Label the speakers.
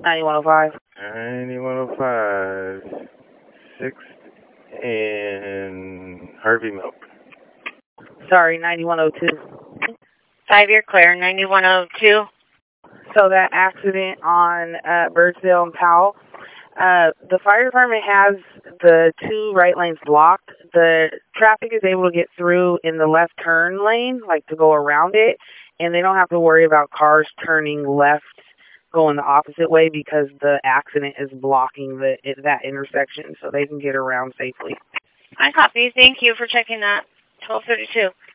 Speaker 1: 9105.
Speaker 2: 9105. 6th and Harvey Milk.
Speaker 1: Sorry, 9102.
Speaker 3: 5-year clear, 9102.
Speaker 1: So that accident on Birdsdale and Powell, the fire department has the 2 right lanes blocked. The traffic is able to get through in the left turn lane, like to go around it, and they don't have to worry about cars turning left going the opposite way because the accident is blocking that intersection, so they can get around safely.
Speaker 3: I copy. Thank you for checking that. 1232.